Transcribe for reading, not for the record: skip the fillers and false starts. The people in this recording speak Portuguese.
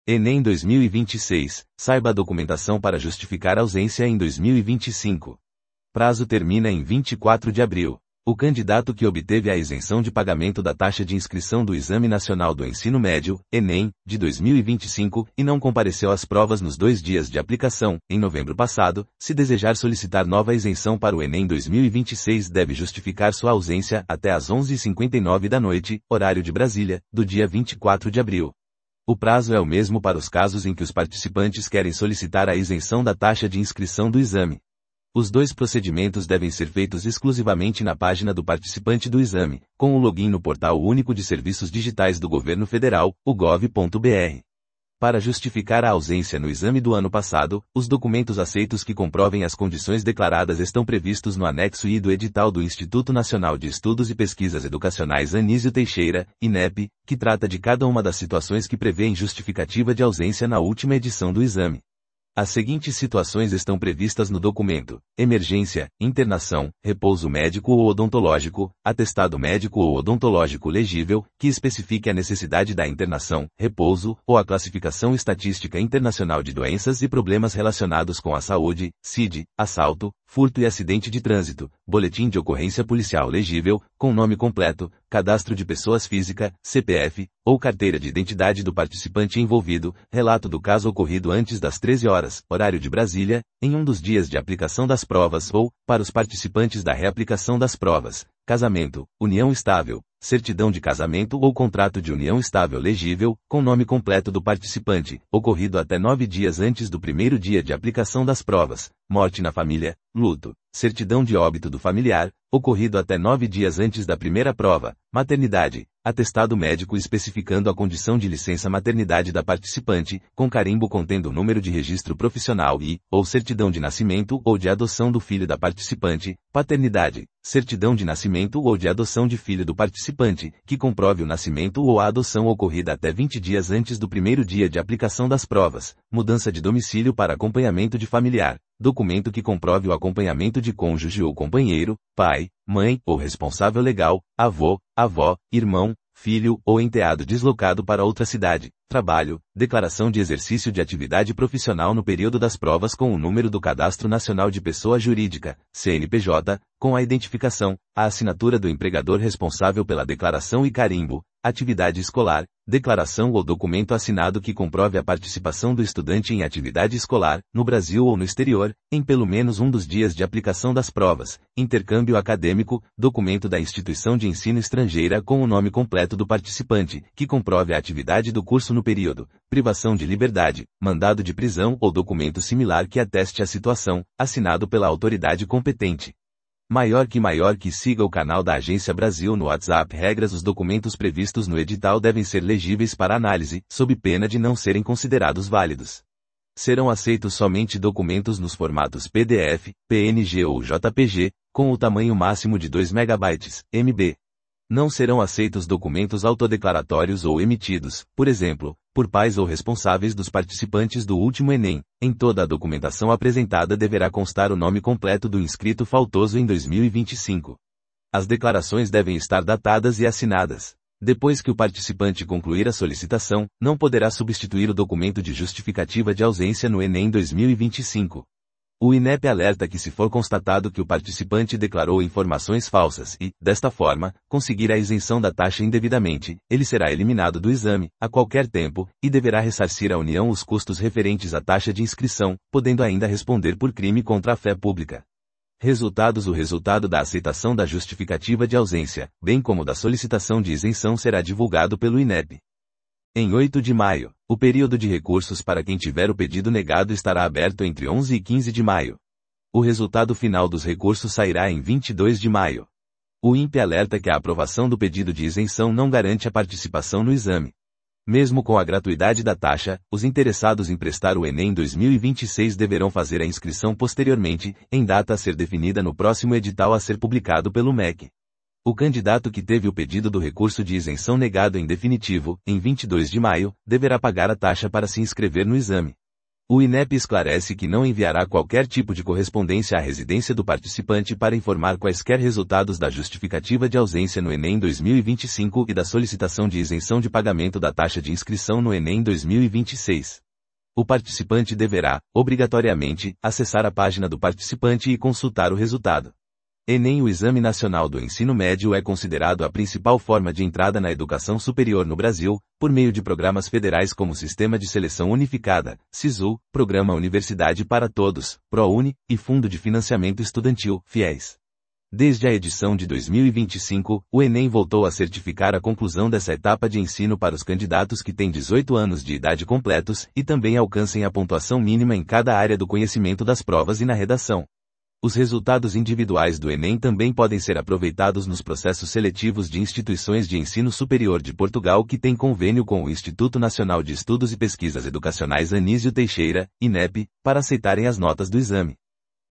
Enem 2026, saiba a documentação para justificar ausência em 2025. Prazo termina em 24 de abril. O candidato que obteve a isenção de pagamento da taxa de inscrição do Exame Nacional do Ensino Médio, Enem, de 2025, e não compareceu às provas nos 2 dias de aplicação, em novembro passado, se desejar solicitar nova isenção para o Enem 2026 deve justificar sua ausência até às 11h59 da noite, horário de Brasília, do dia 24 de abril. O prazo é o mesmo para os casos em que os participantes querem solicitar a isenção da taxa de inscrição do exame. Os 2 procedimentos devem ser feitos exclusivamente na página do participante do exame, com o login no Portal Único de Serviços Digitais do Governo Federal, o gov.br. Para justificar a ausência no exame do ano passado, os documentos aceitos que comprovem as condições declaradas estão previstos no anexo I do edital do Instituto Nacional de Estudos e Pesquisas Educacionais Anísio Teixeira, INEP, que trata de cada uma das situações que prevêem justificativa de ausência na última edição do exame. As seguintes situações estão previstas no documento: emergência, internação, repouso médico ou odontológico, atestado médico ou odontológico legível, que especifique a necessidade da internação, repouso, ou a classificação estatística internacional de doenças e problemas relacionados com a saúde, CID, assalto, furto e acidente de trânsito, boletim de ocorrência policial legível, com nome completo, cadastro de pessoas física, CPF, ou carteira de identidade do participante envolvido, relato do caso ocorrido antes das 13 horas, horário de Brasília, em um dos dias de aplicação das provas ou, para os participantes da reaplicação das provas, casamento, união estável, certidão de casamento ou contrato de união estável legível, com nome completo do participante, ocorrido até 9 dias antes do primeiro dia de aplicação das provas, morte na família, luto, certidão de óbito do familiar, ocorrido até 9 dias antes da primeira prova, maternidade, atestado médico especificando a condição de licença maternidade da participante, com carimbo contendo o número de registro profissional e, ou certidão de nascimento ou de adoção do filho da participante, paternidade, certidão de nascimento ou de adoção de filho do participante, que comprove o nascimento ou a adoção ocorrida até 20 dias antes do primeiro dia de aplicação das provas, mudança de domicílio para acompanhamento de familiar, documento que comprove o acompanhamento de cônjuge ou companheiro, pai, mãe ou responsável legal, avô, avó, irmão, filho ou enteado deslocado para outra cidade, trabalho, declaração de exercício de atividade profissional no período das provas com o número do Cadastro Nacional de Pessoa Jurídica, CNPJ, com a identificação, a assinatura do empregador responsável pela declaração e carimbo, atividade escolar, declaração ou documento assinado que comprove a participação do estudante em atividade escolar, no Brasil ou no exterior, em pelo menos um dos dias de aplicação das provas, intercâmbio acadêmico, documento da instituição de ensino estrangeira com o nome completo do participante, que comprove a atividade do curso no período, privação de liberdade, mandado de prisão ou documento similar que ateste a situação, assinado pela autoridade competente. Maior que siga o canal da Agência Brasil no WhatsApp. Regras: os documentos previstos no edital devem ser legíveis para análise, sob pena de não serem considerados válidos. Serão aceitos somente documentos nos formatos PDF, PNG ou JPG, com o tamanho máximo de 2 MB, MB. Não serão aceitos documentos autodeclaratórios ou emitidos, por exemplo, por pais ou responsáveis dos participantes do último Enem. Em toda a documentação apresentada deverá constar o nome completo do inscrito faltoso em 2025. As declarações devem estar datadas e assinadas. Depois que o participante concluir a solicitação, não poderá substituir o documento de justificativa de ausência no Enem 2025. O INEP alerta que se for constatado que o participante declarou informações falsas e, desta forma, conseguir a isenção da taxa indevidamente, ele será eliminado do exame, a qualquer tempo, e deverá ressarcir à União os custos referentes à taxa de inscrição, podendo ainda responder por crime contra a fé pública. Resultados: o resultado da aceitação da justificativa de ausência, bem como da solicitação de isenção, será divulgado pelo INEP. Em 8 de maio, o período de recursos para quem tiver o pedido negado estará aberto entre 11 e 15 de maio. O resultado final dos recursos sairá em 22 de maio. O INPE alerta que a aprovação do pedido de isenção não garante a participação no exame. Mesmo com a gratuidade da taxa, os interessados em prestar o Enem 2026 deverão fazer a inscrição posteriormente, em data a ser definida no próximo edital a ser publicado pelo MEC. O candidato que teve o pedido do recurso de isenção negado em definitivo, em 22 de maio, deverá pagar a taxa para se inscrever no exame. O INEP esclarece que não enviará qualquer tipo de correspondência à residência do participante para informar quaisquer resultados da justificativa de ausência no Enem 2025 e da solicitação de isenção de pagamento da taxa de inscrição no Enem 2026. O participante deverá, obrigatoriamente, acessar a página do participante e consultar o resultado. Enem. O Exame Nacional do Ensino Médio é considerado a principal forma de entrada na educação superior no Brasil, por meio de programas federais como Sistema de Seleção Unificada, SISU, Programa Universidade para Todos, ProUni, e Fundo de Financiamento Estudantil, FIES. Desde a edição de 2025, o Enem voltou a certificar a conclusão dessa etapa de ensino para os candidatos que têm 18 anos de idade completos e também alcancem a pontuação mínima em cada área do conhecimento das provas e na redação. Os resultados individuais do Enem também podem ser aproveitados nos processos seletivos de instituições de ensino superior de Portugal que têm convênio com o Instituto Nacional de Estudos e Pesquisas Educacionais Anísio Teixeira, INEP, para aceitarem as notas do exame.